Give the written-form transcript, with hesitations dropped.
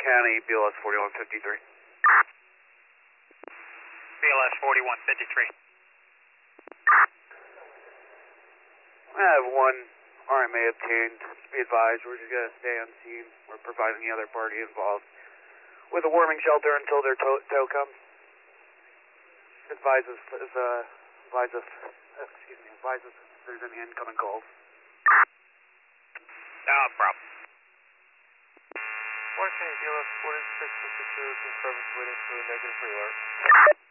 County, BLS 4153. BLS 4153. I have one RMA obtained. Be advised, we're just going to stay on scene. We're providing the other party involved with a warming shelter until their tow comes. Advise us if there's any incoming calls. No problem. County, BLS 4652, confirm it's waiting for a negative alert.